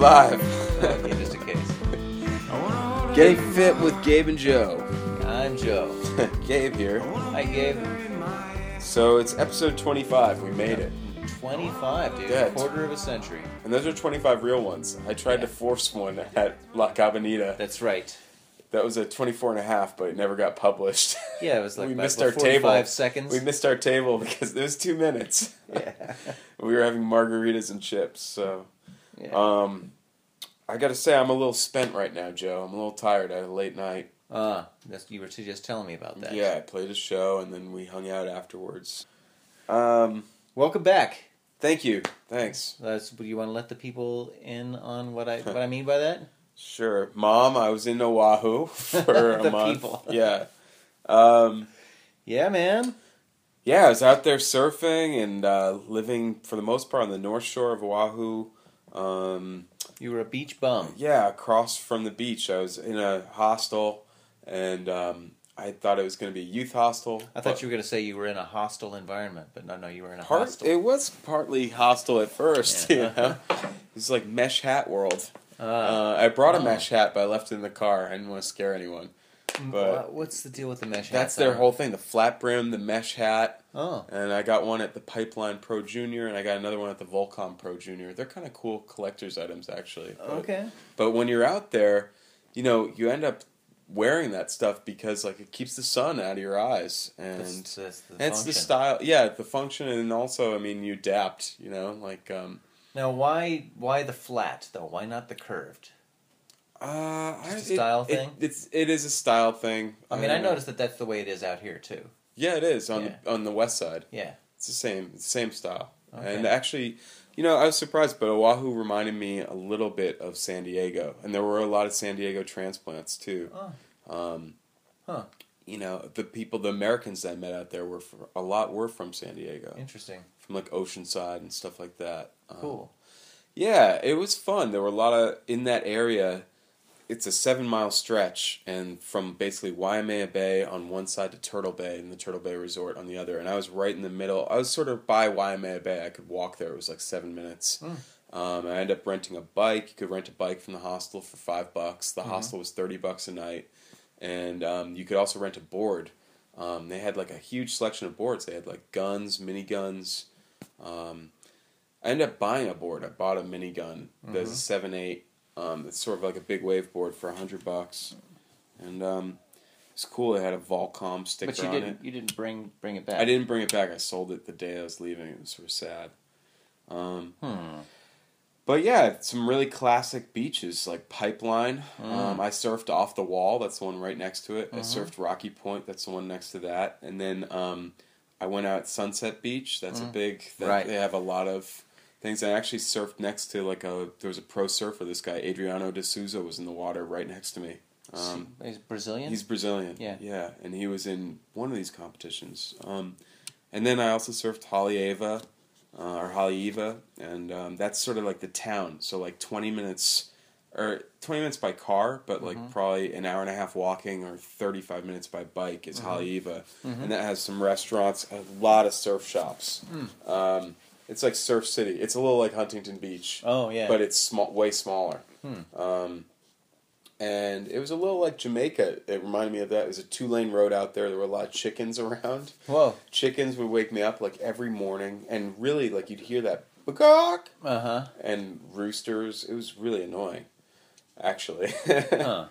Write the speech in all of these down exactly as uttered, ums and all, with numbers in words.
live. Okay, just in case. Getting Fit with Gabe and Joe. I'm Joe. Gabe here. Hi, Gabe. So it's episode twenty-five. We made it. twenty-five, dude. Yeah, a quarter of a century. And those are twenty-five real ones. I tried Yeah. to force one at La Cabanita. That's right. That was a twenty-four and a half, but it never got published. Yeah, it was like we about missed our forty-five table. seconds. We missed our table because it was two minutes. Yeah. We were having margaritas and chips. So, yeah. um, I got to say, I'm a little spent right now, Joe. I'm a little tired. I had a late night. Ah, that's, you were just telling me about that. Yeah, I played a show and then we hung out afterwards. Um, Welcome back. thank you. Thanks. That's, you want to let the people in on what I what I mean by that? Sure. Mom, I was in Oahu for a The month. people. Yeah. Um, Yeah, man. yeah, I was out there surfing and uh, living, for the most part, on the north shore of Oahu. Um, You were a beach bum. yeah, across from the beach. I was in a hostel, and um, I thought it was going to be a youth hostel. I thought you were going to say you were in a hostile environment, but no, no, you were in a Part, hostel. it was partly hostile at first, Yeah. you know? It was like mesh hat world. Ah. Uh, I brought a Oh. mesh hat, but I left it in the car. I didn't want to scare anyone. But What- What's the deal with the mesh hats? that's I their don't- whole thing, the flat brim, the mesh hat. Oh. And I got one at the Pipeline Pro Junior, and I got another one at the Volcom Pro Junior. They're kind of cool collector's items, actually. But, Okay. But when you're out there, you know, you end up wearing that stuff because, like, it keeps the sun out of your eyes. And That's, that's the and it's the function. style. Yeah, the function, and also, I mean, you adapt, you know? Like, um... Now, why why the flat though? Why not the curved? Uh, I, Just a style it, thing? It, it's it is a style thing. I mean, I Uh, noticed that that's the way it is out here too. Yeah, it is on Yeah. the on the west side. Yeah. It's the same same style. Okay. And actually, you know, I was surprised, but Oahu reminded me a little bit of San Diego, and there were a lot of San Diego transplants too. Oh. Um, Huh. You know, the people, the Americans that I met out there were for, a lot were from San Diego, Interesting. from like Oceanside and stuff like that. Um, Cool. Yeah, it was fun. There were a lot of in that area. It's a seven mile stretch, and from basically Waimea Bay on one side to Turtle Bay and the Turtle Bay Resort on the other. And I was right in the middle. I was sort of by Waimea Bay. I could walk there. It was like seven minutes. Mm. Um, I ended up renting a bike. You could rent a bike from the hostel for five bucks. The Mhm. hostel was thirty bucks a night, and um, you could also rent a board. Um, they had like a huge selection of boards. They had like guns, miniguns. Um, I ended up buying a board. I bought a minigun. There's a Mhm. seven eight. Um, it's sort of like a big wave board for a hundred bucks, and um, it's cool. It had a Volcom sticker But you on didn't it. you didn't bring bring it back. I didn't bring it back. I sold it the day I was leaving. It was sort of sad. Um, Hmm. but yeah, some really classic beaches like Pipeline. Mm. Um, I surfed Off the Wall. That's the one right next to it. I Mhm. surfed Rocky Point. That's the one next to that. And then um, I went out at Sunset Beach. That's a Mm. big. That Right. They have a lot of things. I actually surfed next to like a. There was a pro surfer. This guy Adriano de Souza was in the water right next to me. Um, He's Brazilian. He's Brazilian. Yeah. Yeah, and he was in one of these competitions. Um, and then I also surfed Haleiwa, uh, or Haleiwa, and um, that's sort of like the town. So like twenty minutes, or twenty minutes by car, but like Mhm. probably an hour and a half walking or thirty-five minutes by bike is Mhm. Haleiwa. Mhm. And that has some restaurants, a lot of surf shops. Mm. Um, it's like Surf City. It's a little like Huntington Beach, Oh yeah. but it's small, way smaller. Hmm. Um, and it was a little like Jamaica. It reminded me of that. It was a two-lane road out there. There were a lot of chickens around. Whoa. Chickens would wake me up like every morning, and really like you'd hear that bagawk Uh huh. and roosters. It was really annoying, actually. Huh.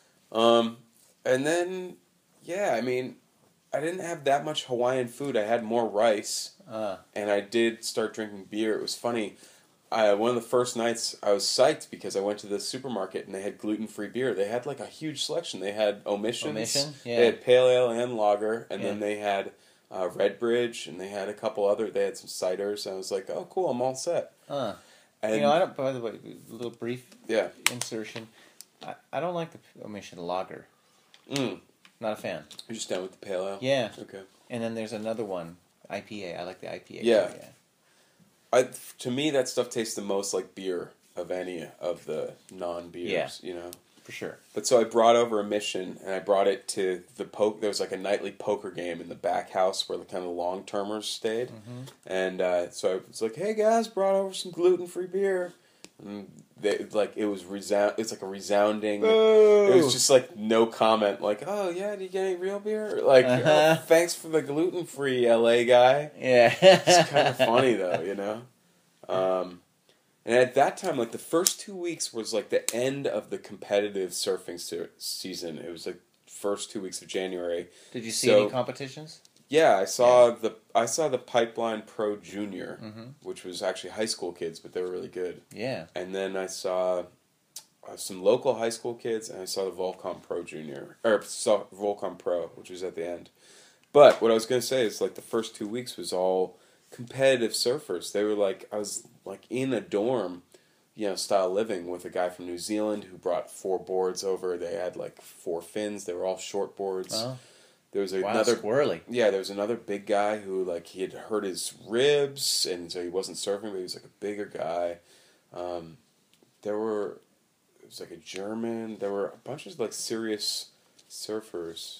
um, and then yeah, I mean, I didn't have that much Hawaiian food. I had more rice. Uh. And I did start drinking beer. It was funny. I, one of the first nights, I was psyched because I went to the supermarket and they had gluten-free beer. They had like a huge selection. They had Omissions. Omission? Yeah. They had Pale Ale and Lager. And Yeah. then they had uh, Redbridge. And they had a couple other. They had some ciders. And I was like, oh, cool, I'm all set. Uh. And, You know, I don't. By the way, a little brief yeah. insertion. I, I don't like the omission lager. Mm. Not a fan. You're just down with the Pale Ale? Yeah. Okay. And then there's another one, I P A. I like the I P A. Yeah. too, yeah. I, to me, that stuff tastes the most like beer of any of the non-beers, Yeah. you know? For sure. But so I brought over a mission, and I brought it to the poke. There was like a nightly poker game in the back house where the kind of long termers stayed, Mm-hmm. and uh, so I was like, "Hey guys, brought over some gluten free beer." And they, like it was resound. It's like a resounding. Boo! It was just like no comment. Like, oh yeah, did you get any real beer? Like, Uh-huh. oh, thanks for the gluten free L A guy. Yeah. It's kind of funny though, you know. Um, and at that time, like the first two weeks was like the end of the competitive surfing se- season. It was like first two weeks of January. Did you see So- any competitions? Yeah, I saw the I saw the Pipeline Pro Junior, Mm-hmm. which was actually high school kids, but they were really good. Yeah. And then I saw uh, some local high school kids, and I saw the Volcom Pro Junior, or saw Volcom Pro, which was at the end. But what I was going to say is, like, the first two weeks was all competitive surfers. They were like, I was like in a dorm, you know, style living with a guy from New Zealand who brought four boards over. They had like four fins. They were all short boards. Oh. There was Wow, another squirrely. yeah, there was another big guy who, like, he had hurt his ribs, and so he wasn't surfing, but he was, like, a bigger guy. Um, there were, it was, like, a German. There were a bunch of, like, serious surfers.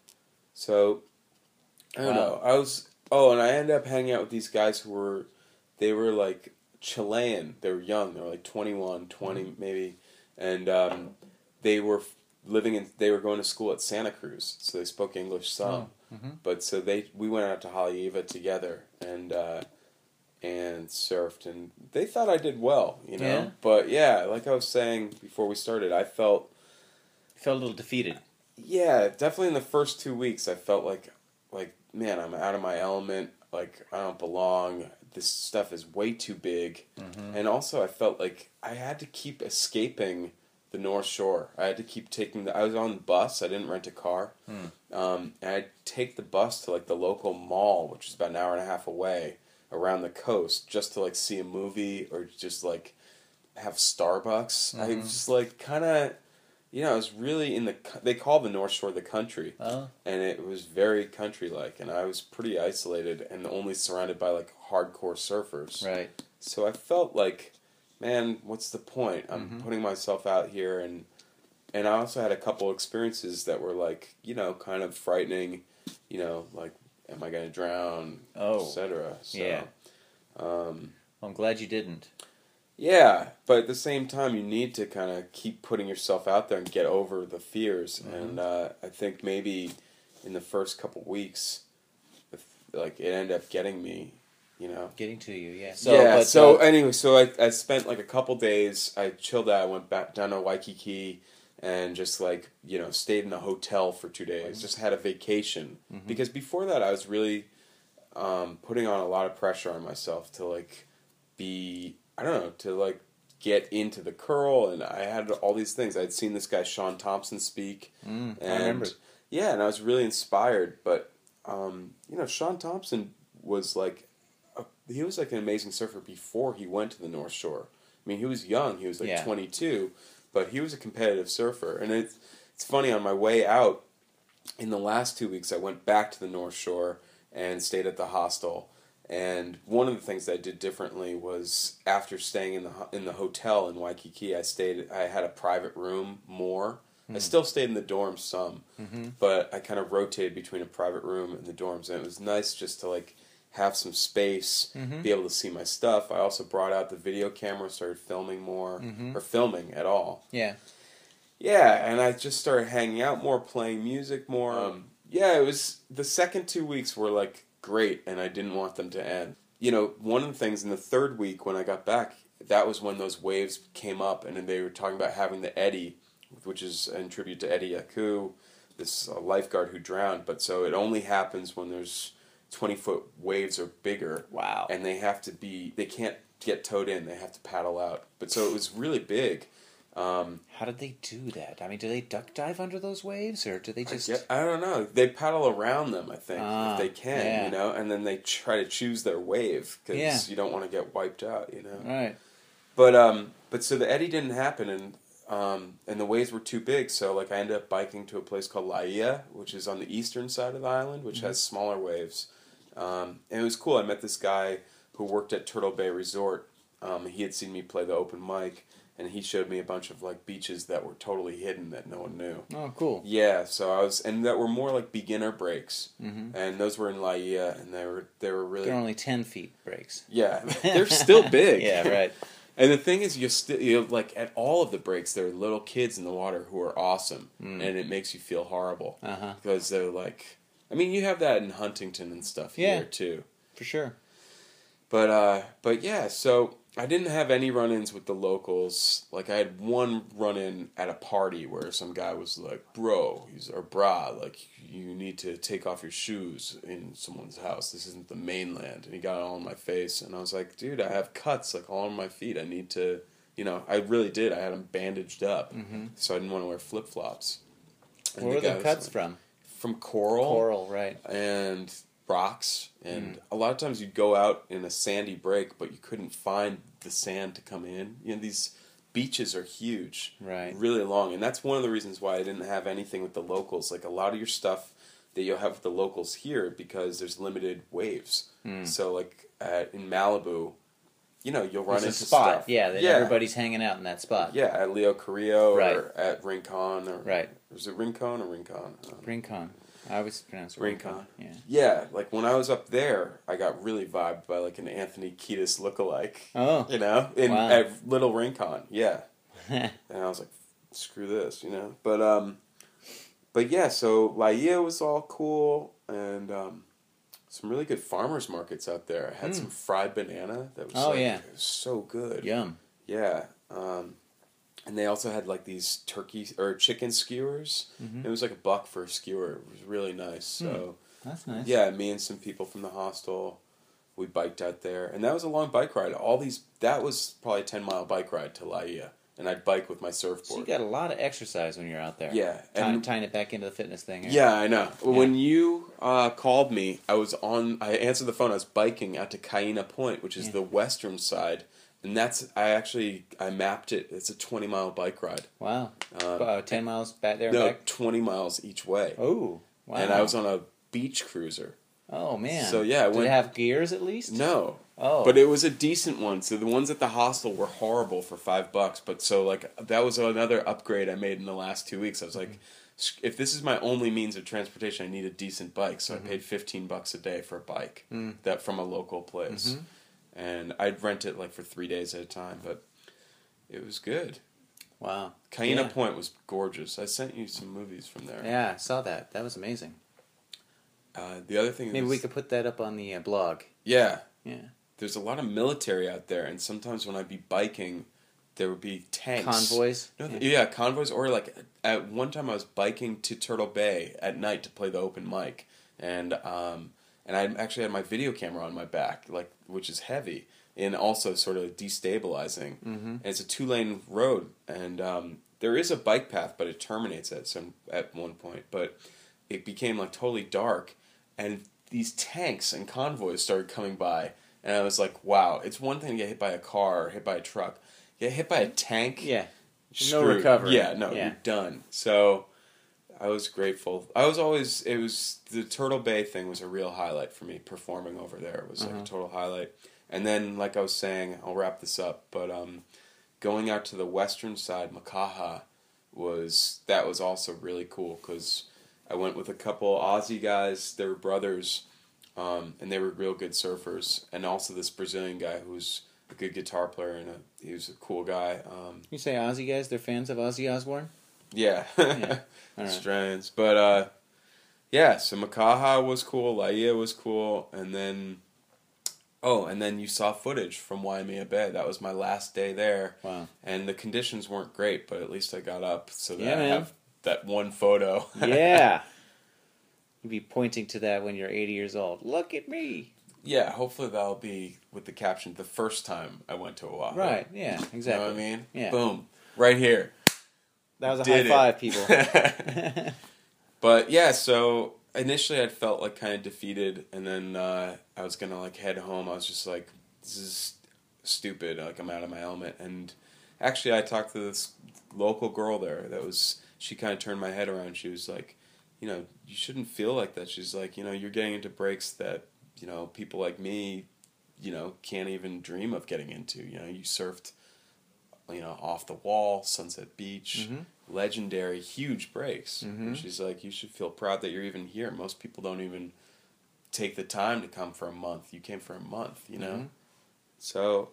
So, I don't Wow. know. I was, oh, and I ended up hanging out with these guys who were, they were, like, Chilean. They were young. They were, like, twenty-one, twenty, mm-hmm. maybe. And um, they were living in, they were going to school at Santa Cruz, so they spoke English some. Oh, mm-hmm. But so they, we went out to Haleiwa together and uh, and surfed, and they thought I did well, you know. Yeah. But yeah, like I was saying before we started, I felt Felt a little defeated. yeah, definitely in the first two weeks, I felt like like man, I'm out of my element. Like I don't belong. This stuff is way too big, Mm-hmm. and also I felt like I had to keep escaping the North Shore. I had to keep taking the... I was on the bus. I didn't rent a car. Hmm. Um, and I'd take the bus to, like, the local mall, which is about an hour and a half away, around the coast, just to, like, see a movie or just, like, have Starbucks. Mm-hmm. I was just, like, kind of... You know, I was really in the... They call the North Shore the country. Oh. And it was very country-like. And I was pretty isolated and only surrounded by, like, hardcore surfers. Right. So I felt like... Man, what's the point? I'm Mm-hmm. putting myself out here, and and I also had a couple experiences that were like, you know, kind of frightening, you know, like, am I going to drown, Oh. et cetera. So, Yeah. Um, I'm glad you didn't. yeah, but at the same time, you need to kind of keep putting yourself out there and get over the fears. Mm-hmm. And uh, I think maybe in the first couple weeks, if, like, it ended up getting me. You know, Getting to you, yeah. So, yeah. but, so uh, anyway, so I I spent like a couple days. I chilled out. I went back down to Waikiki and just like you know stayed in a hotel for two days. Mm-hmm. Just had a vacation Mhm. because before that I was really um, putting on a lot of pressure on myself to like be I don't know to like get into the curl, and I had all these things. I'd seen this guy Sean Thompson speak, Mm, I and remember. yeah, and I was really inspired. But um, you know, Sean Thompson was like. He was like an amazing surfer before he went to the North Shore. I mean, he was young. He was like Yeah. twenty-two, but he was a competitive surfer. And it's it's funny, on my way out, in the last two weeks, I went back to the North Shore and stayed at the hostel. And one of the things that I did differently was after staying in the ho- in the hotel in Waikiki, I stayed. I had a private room more. I Mm. still stayed in the dorms some, Mm-hmm. but I kind of rotated between a private room and the dorms, and it was nice just to like. Have some space, Mhm. be able to see my stuff. I also brought out the video camera, started filming more, Mhm. or filming at all. Yeah. Yeah, and I just started hanging out more, playing music more. Um, yeah, it was, the second two weeks were like great, and I didn't want them to end. You know, one of the things in the third week when I got back, that was when those waves came up, and then they were talking about having the Eddie, which is in tribute to Eddie Yaku, this uh, lifeguard who drowned. But so it only happens when there's twenty-foot waves or bigger. Wow. And they have to be, they can't get towed in, they have to paddle out. But so it was really big. Um, How did they do that? I mean, do they duck dive under those waves, or do they just... I, get, I don't know. They paddle around them, I think, Ah, if they can, yeah. you know, and then they try to choose their wave, because Yeah. you don't want to get wiped out, you know. Right. But, um, but so the eddy didn't happen, and um, and the waves were too big, so, like, I ended up biking to a place called Laia, which is on the eastern side of the island, which Mm-hmm. has smaller waves. Um, and it was cool. I met this guy who worked at Turtle Bay Resort. Um, he had seen me play the open mic, and he showed me a bunch of like beaches that were totally hidden that no one knew. Oh, cool. Yeah, so I was, and that were more like beginner breaks, Mm-hmm. and those were in Laia, and they were they were really They're only ten feet breaks. yeah, they're still big. Yeah, right. And the thing is, you still you like at all of the breaks, there are little kids in the water who are awesome, mm. and it makes you feel horrible uh-huh. because they're like, I mean, you have that in Huntington and stuff yeah, here too, for sure. But uh, but yeah, so I didn't have any run-ins with the locals. Like I had one run-in at a party where some guy was like, "Bro, he's or brah, like you need to take off your shoes in someone's house. This isn't the mainland." And he got it all in my face, and I was like, "Dude, I have cuts like all on my feet. I need to, you know, I really did. I had them bandaged up, mm-hmm. so I didn't want to wear flip-flops." And Where the were the cuts like, from? From coral. Coral, right? And rocks, and mm. a lot of times you'd go out in a sandy break, but you couldn't find the sand to come in. You know, these beaches are huge, right? Really long, and that's one of the reasons why I didn't have anything with the locals. Like a lot of your stuff that you'll have with the locals here, because there's limited waves. Mm. So like at, in Malibu, you know, you'll run There's into a spot, stuff. yeah, that yeah. everybody's hanging out in that spot. Yeah, at Leo Carrillo right. or at Rincon, or right. Was it Rincon or Rincon? Um, Rincon. I always pronounce it Rincon. Rincon. Yeah. Yeah, like when I was up there, I got really vibed by like an Anthony Kiedis lookalike. Oh. You know, in wow. at Little Rincon. Yeah. And I was like, screw this, you know. But um, but yeah, so Laia was all cool, and um, some really good farmers markets out there. I had mm. some fried banana that was oh like, yeah, it was so good. Yum. Yeah. Um, and they also had like these turkey or chicken skewers. Mm-hmm. It was like a buck for a skewer. It was really nice. So mm, that's nice. Yeah, me and some people from the hostel, we biked out there, and that was a long bike ride. All these that was probably a ten mile bike ride to Laia, and I'd bike with my surfboard. So you got a lot of exercise when you're out there. Yeah, and and tying it back into the fitness thing. Right? Yeah, I know. Yeah. When you uh, called me, I was on. I answered the phone. I was biking out to Kaina Point, which is yeah. the western side. And that's, I actually, I mapped it. It's a twenty mile bike ride. Wow. Um, uh, ten miles back there and no, back? twenty miles each way. Oh, wow. And I was on a beach cruiser. Oh, man. So, yeah. I Did went, it have gears at least? No. Oh. But it was a decent one. So the ones at the hostel were horrible for five bucks. But so, like, that was another upgrade I made in the last two weeks. I was like, mm-hmm. if this is my only means of transportation, I need a decent bike. So mm-hmm. I paid fifteen bucks a day for a bike mm. that from a local place. Mm-hmm. And I'd rent it like for three days at a time, but it was good. Wow. Kaina yeah. Point was gorgeous. I sent you some movies from there. Yeah, I saw that. That was amazing. Uh, the other thing Maybe is... we could put that up on the uh, blog. Yeah. Yeah. There's a lot of military out there, and sometimes when I'd be biking, there would be tanks. Convoys? No, yeah. yeah, convoys. Or like, at one time I was biking to Turtle Bay at night to play the open mic, and... um And I actually had my video camera on my back, like which is heavy and also sort of destabilizing. Mm-hmm. And it's a two lane road, and um, there is a bike path, but it terminates at some at one point. But it became like totally dark, and these tanks and convoys started coming by, and I was like, "Wow!" It's one thing to get hit by a car or hit by a truck, get hit by a tank. Yeah, screwed. No recovery. Yeah, no, yeah. You're done. So. I was grateful. I was always, it was, the Turtle Bay thing was a real highlight for me, performing over there. It was like uh-huh. a total highlight. And then, like I was saying, I'll wrap this up, but um, going out to the western side, Makaha, was, that was also really cool, because I went with a couple Aussie guys, they were brothers, um, and they were real good surfers, and also this Brazilian guy who's a good guitar player, and a, he was a cool guy. Um, you say Aussie guys, they're fans of Ozzy Osbourne? Yeah. yeah. Right. Strands. But, uh, yeah, so Makaha was cool, Laia was cool, and then, oh, and then you saw footage from Waimea Bay. That was my last day there. Wow. And the conditions weren't great, but at least I got up so that yeah, I man. have that one photo. Yeah. You'll be pointing to that when you're eighty years old. Look at me. Yeah, hopefully that'll be with the caption, the first time I went to Oahu. Right, yeah, exactly. You know what I mean? Yeah. Boom. Right here. That was a Did high it. five, people. But yeah, so initially I felt like kind of defeated, and then uh, I was gonna like head home. I was just like, this is stupid. Like I'm out of my element. And actually, I talked to this local girl there. That was she kind of turned my head around. She was like, you know, you shouldn't feel like that. She's like, you know, you're getting into breaks that you know people like me, you know, can't even dream of getting into. You know, you surfed. You know, Off the Wall, Sunset Beach, mm-hmm. legendary, huge breaks. Mm-hmm. And she's like, you should feel proud that you're even here. Most people don't even take the time to come for a month. You came for a month, you know? Mm-hmm. So,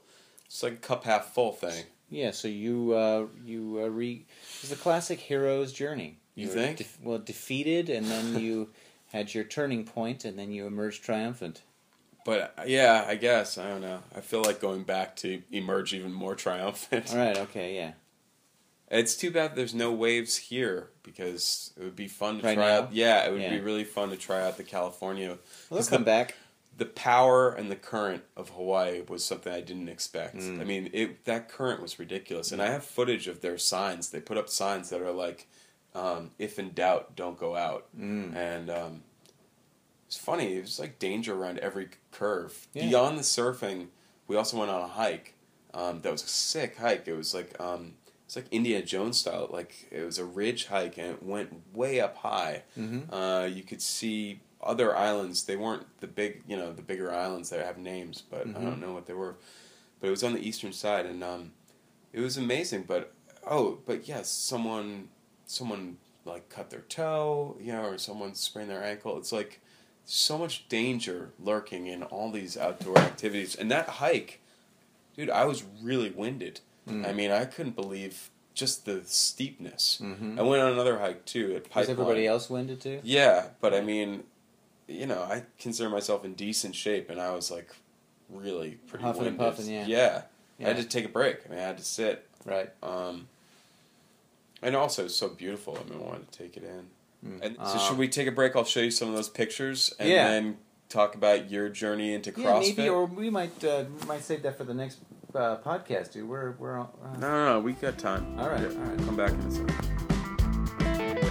It's like a cup half full thing. Yeah, so you uh, you uh, re it's the classic hero's journey. You were think? Def- well, defeated, and then you had your turning point, and then you emerged triumphant. But uh, yeah, I guess I don't know. I feel like going back to emerge even more triumphant. All right. Okay. Yeah. It's too bad there's no waves here because it would be fun to Right try now? out. Yeah, it would Yeah. be really fun to try out the California. Well, 'Cause they'll come the, back. the power and the current of Hawaii was something I didn't expect. Mm. I mean, it that current was ridiculous, and I have footage of their signs. They put up signs that are like, um, "If in doubt, don't go out," Mm. and um, it's funny. It was like danger around every curve. Yeah. Beyond the surfing, we also went on a hike. Um, that was a sick hike. It was like um, it's like Indiana Jones style. Like it was a ridge hike, and it went way up high. Mm-hmm. Uh, you could see other islands. They weren't the big, you know, the bigger islands that have names, but Mm-hmm. I don't know what they were. But it was on the eastern side, and um, it was amazing. But oh, but yes, someone, someone like cut their toe, you know, or someone sprained their ankle. It's like so much danger lurking in all these outdoor activities, and that hike, dude, I was really winded. Mm. I mean, I couldn't believe just the steepness. Mm-hmm. I went on another hike too at Pipeline. Was everybody else winded too? Yeah, but I mean, you know, I consider myself in decent shape, and I was like really pretty Huffing and winded. puffing, yeah. yeah. Yeah. I had to take a break. I mean, I had to sit. Right. Um, and also, it's so beautiful. I mean, I wanted to take it in. Mm. And so, Um, should we take a break? I'll show you some of those pictures, and Yeah. then talk about your journey into Yeah, CrossFit. maybe, or we might uh, might save that for the next uh, podcast, dude. We're we're uh, No, no, no. We got time. All right, Yeah, all right. Come back in a second.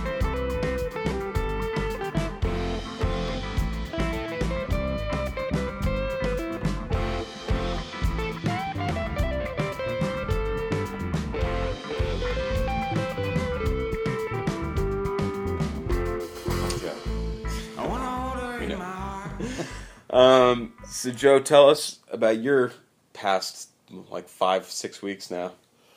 Um, so Joe, tell us about your past like five, six weeks now.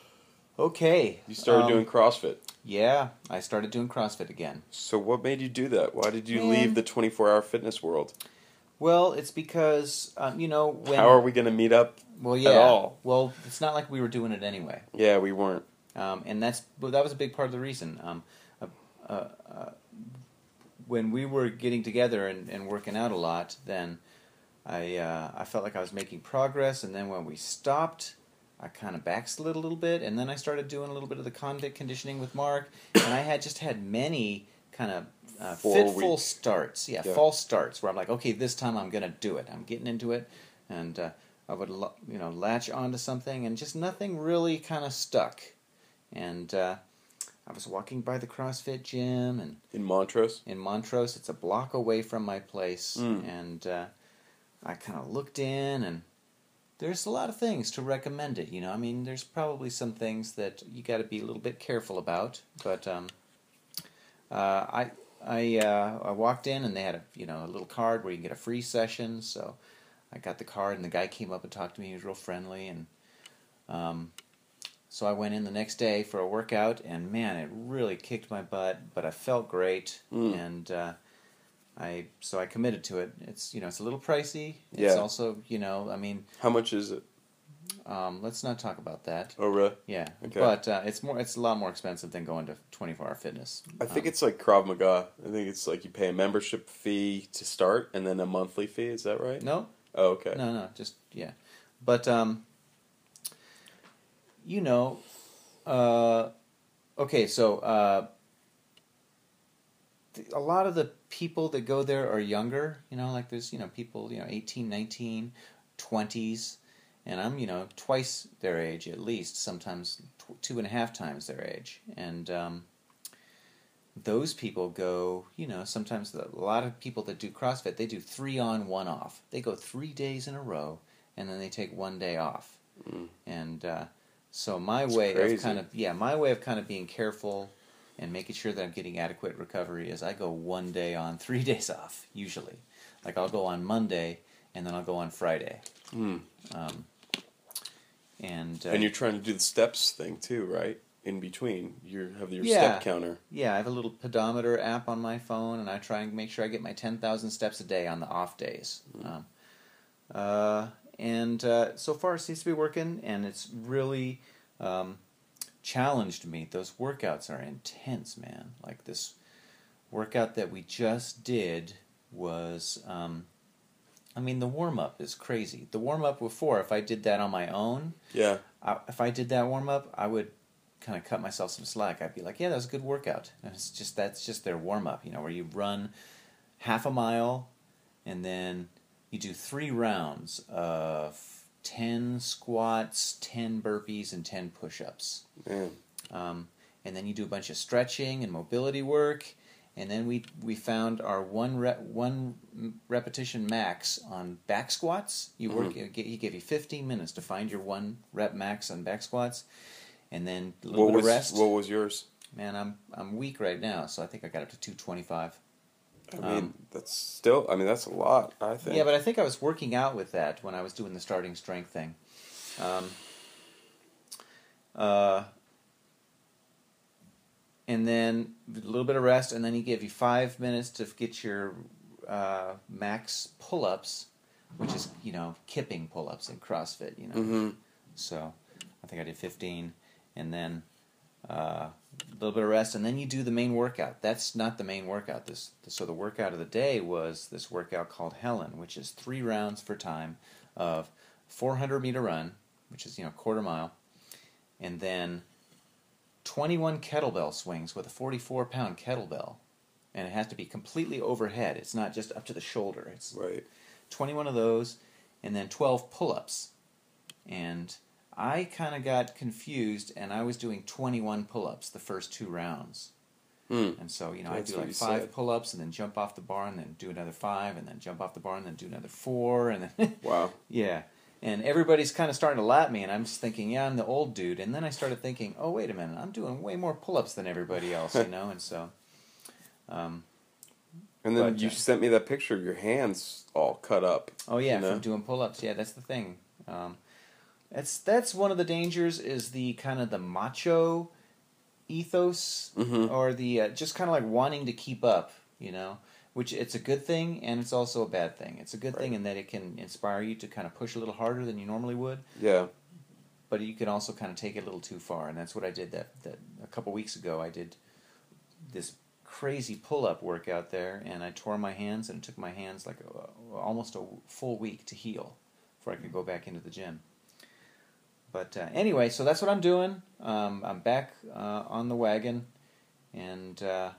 okay. You started um, doing CrossFit. Yeah, I started doing CrossFit again. So what made you do that? Why did you Man. leave the twenty-four hour fitness world? Well, it's because um, you know when. How are we going to meet up? well, yeah. all? Well, it's not like we were doing it anyway, Yeah, we weren't. um, and that's well, that was a big part of the reason. Um, uh, uh, uh, when we were getting together and, and working out a lot, then I uh, I felt like I was making progress, and then when we stopped, I kind of backslid a little bit, and then I started doing a little bit of the condict conditioning with Mark, and I had just had many kind of uh, Four fitful weeks. starts, yeah, Yeah. false starts, where I'm like, okay, this time I'm gonna do it. I'm getting into it, and uh, I would lo- you know latch onto something, and just nothing really kind of stuck, and uh, I was walking by the CrossFit gym and In Montrose? in Montrose. It's a block away from my place, Mm. and uh, I kind of looked in, and there's a lot of things to recommend it. You know, I mean, there's probably some things that you got to be a little bit careful about, but um, uh, I I uh, I walked in, and they had a you know a little card where you can get a free session. So I got the card, and the guy came up and talked to me. He was real friendly, and um, so I went in the next day for a workout, and man, it really kicked my butt, but I felt great, Mm. and uh, I so I committed to it. It's you know it's a little pricey. It's Yeah. also you know I mean How much is it? um, let's not talk about that. Oh, really? Yeah, Okay. but uh, it's more it's a lot more expensive than going to twenty-four hour fitness. I think Um, it's like Krav Maga. I think it's like you pay a membership fee to start and then a monthly fee. Is that right? no, Oh, okay. no, no, just yeah, but um, you know, uh, okay, so uh, th- a lot of the people that go there are younger. You know, like there's you know people you know eighteen, nineteen, twenties, and I'm you know twice their age at least. Sometimes tw- two and a half times their age, and um, those people go. You know, sometimes the, a lot of people that do CrossFit they do three on, one off. They go three days in a row, and then they take one day off. Mm. And uh, so my That's way crazy. of kind of yeah, my way of kind of being careful and making sure that I'm getting adequate recovery is I go one day on, three days off usually. Like I'll go on Monday and then I'll go on Friday. Mm. Um, and uh, And you're trying to do the steps thing too, right? In between, you have your Yeah. step counter. yeah, I have a little pedometer app on my phone, and I try and make sure I get my ten thousand steps a day on the off days. Mm. Um, uh, and uh, so far it seems to be working, and it's really um, challenged me. Those workouts are intense, man. Like this workout that we just did was, um, I mean, the warm-up is crazy. The warm-up before, if I did that on my own, Yeah. I, if I did that warm-up, I would kind of cut myself some slack. I'd be like, yeah, that was a good workout. And it's just, that's just their warm-up, you know, where you run half a mile, and then you do three rounds of ten squats, ten burpees, and ten push-ups. Man. Um, and then you do a bunch of stretching and mobility work, and then we we found our one rep, one repetition max on back squats. You work. Mm-hmm. He gave you fifteen minutes to find your one rep max on back squats, and then a little what bit was, of rest. What was yours? Man, I'm I'm weak right now, so I think I got up to two twenty-five. I mean, um, that's still. I mean, that's a lot. I think. Yeah, but I think I was working out with that when I was doing the starting strength thing. Um, uh, and then a little bit of rest, and then he gave you five minutes to get your uh, max pull-ups, which is, you know, kipping pull-ups in CrossFit, you know. Mm-hmm. So I think I did fifteen, and then uh, a little bit of rest, and then you do the main workout. That's not the main workout. This So the workout of the day was this workout called Helen, which is three rounds for time of four hundred meter run, which is, you know, quarter mile, and then twenty-one kettlebell swings with a forty-four pound kettlebell, and it has to be completely overhead. It's not just up to the shoulder. It's right. twenty-one of those, and then twelve pull-ups. And I kind of got confused, and I was doing twenty-one pull-ups the first two rounds. Mm. And so, you know, That's I'd do like five said. pull-ups, and then jump off the bar, and then do another five, and then jump off the bar, and then do another four, and then wow. Yeah. And everybody's kind of starting to lap me, and I'm just thinking, yeah, I'm the old dude. And then I started thinking, oh, wait a minute, I'm doing way more pull-ups than everybody else, you know? And so... Um, and then but, you uh, sent me that picture of your hands all cut up. Oh, yeah, you know? from doing pull-ups. Yeah, that's the thing. Um, that's that's one of the dangers, is the kind of the macho ethos, mm-hmm. or the uh, just kind of like wanting to keep up, you know? Which it's a good thing, and it's also a bad thing. It's a good right. thing in that it can inspire you to kind of push a little harder than you normally would. Yeah. But you can also kind of take it a little too far, and that's what I did that, that a couple weeks ago. I did this crazy pull-up workout there, and I tore my hands, and it took my hands like a, almost a full week to heal before I could go back into the gym. But uh, anyway, so that's what I'm doing. Um, I'm back uh, on the wagon, and... Uh,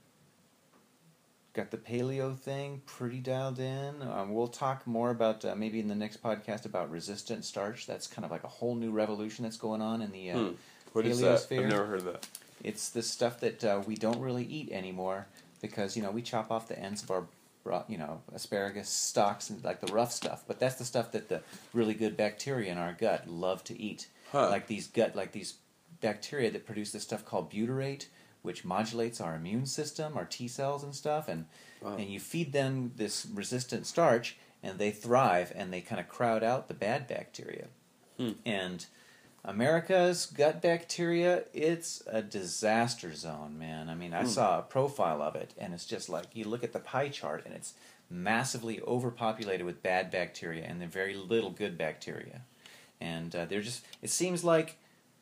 got the paleo thing pretty dialed in. Um, we'll talk more about, uh, maybe in the next podcast, about resistant starch. That's kind of like a whole new revolution that's going on in the uh, hmm. What paleosphere. is that? I've never heard of that. It's the stuff that uh, we don't really eat anymore because, you know, we chop off the ends of our, you know, asparagus stalks and like the rough stuff. But that's the stuff that the really good bacteria in our gut love to eat. Huh. Like these gut, like these bacteria that produce this stuff called butyrate, which modulates our immune system, our T cells and stuff, and wow. and you feed them this resistant starch, and they thrive, and they kind of crowd out the bad bacteria. Hmm. And America's gut bacteria, it's a disaster zone, man. I mean, I hmm. saw a profile of it, and it's just like, you look at the pie chart, and it's massively overpopulated with bad bacteria, and then very little good bacteria. And uh, they're just, it seems like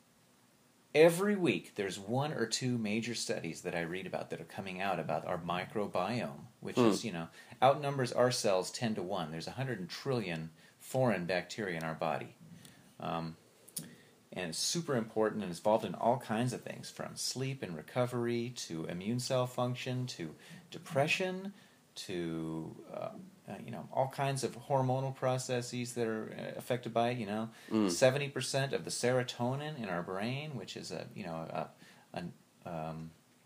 every week, there's one or two major studies that I read about that are coming out about our microbiome, which hmm. is, you know, outnumbers our cells ten to one. There's one hundred trillion foreign bacteria in our body. Um, and it's super important and it's involved in all kinds of things, from sleep and recovery to immune cell function to depression to, uh, uh, you know, all kinds of hormonal processes that are uh, affected by it, you know. Mm. seventy percent of the serotonin in our brain, which is a, you know, a, a, um,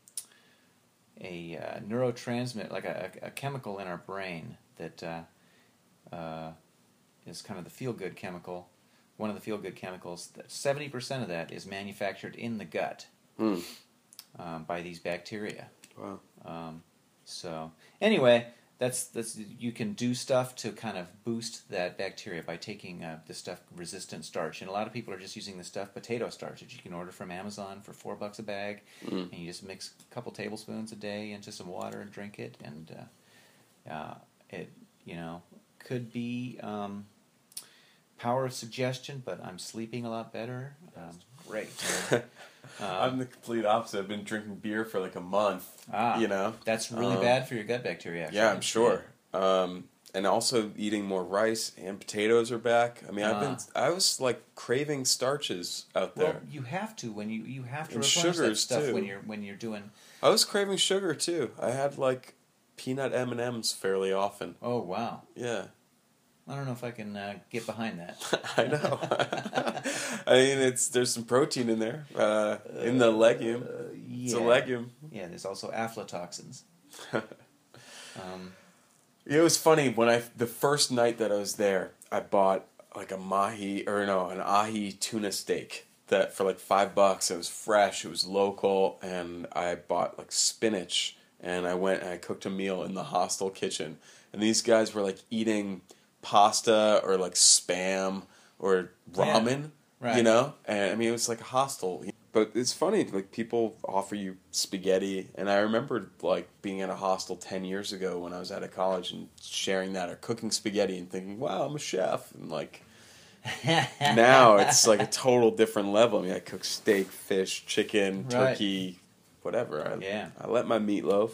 a uh, neurotransmitter, like a, a chemical in our brain that uh, uh, is kind of the feel-good chemical, one of the feel-good chemicals. That seventy percent of that is manufactured in the gut mm. um, by these bacteria. Wow. Um, so, anyway... That's that's you can do stuff to kind of boost that bacteria by taking uh, this stuff, resistant starch, and a lot of people are just using this stuff, potato starch, that you can order from Amazon for four bucks a bag, mm. and you just mix a couple tablespoons a day into some water and drink it, and uh, uh, it you know could be um, power of suggestion, but I'm sleeping a lot better. Um, great. Um, I'm the complete opposite. I've been drinking beer for like a month. Ah, you know, that's really um, bad for your gut bacteria. Actually. Yeah, I'm sure. Um, and also eating more rice and potatoes are back. I mean, I've been I was like craving starches out there. Well, you have to when you you have to And replenish that sugars, stuff too. when you're when you're doing. I was craving sugar too. I had like peanut M and M's fairly often. Oh wow! Yeah. I don't know if I can uh, get behind that. I know. I mean, it's there's some protein in there uh, in the legume. Uh, yeah. It's a legume. Yeah, there's also aflatoxins. um, It was funny when I the first night that I was there, I bought like a mahi or no an ahi tuna steak that for like five bucks. It was fresh, it was local, and I bought like spinach and I went and I cooked a meal in the hostel kitchen. And these guys were like eating pasta or like spam or ramen, yeah, right. you know. And I mean, it was like a hostel. But it's funny, like people offer you spaghetti, and I remember like being at a hostel ten years ago when I was out of college and sharing that or cooking spaghetti and thinking, "Wow, I'm a chef." And like now it's like a total different level. I mean, I cook steak, fish, chicken, Right. turkey, whatever. I, Yeah. I let my meatloaf.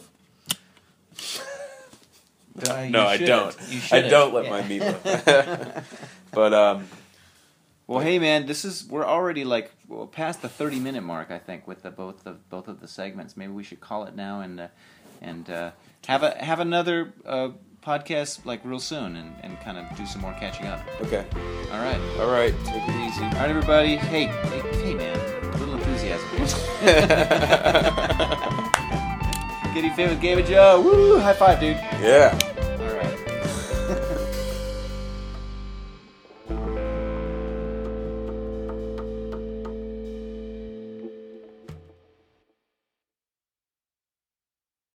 Uh, you no, I shouldn't. don't. You I shouldn't. don't let Yeah. my meatloaf. But um, Well, hey man, this is we're already like well, past the thirty minute mark. I think with the both of both of the segments. Maybe we should call it now and uh, and uh, have a have another uh, podcast like real soon and, and kind of do some more catching up. okay, All right, all right, take it easy. all right, everybody. Hey, hey, hey man, a little enthusiasm. Getting fit with Gabe and Joe. Woo! High five, dude. Yeah.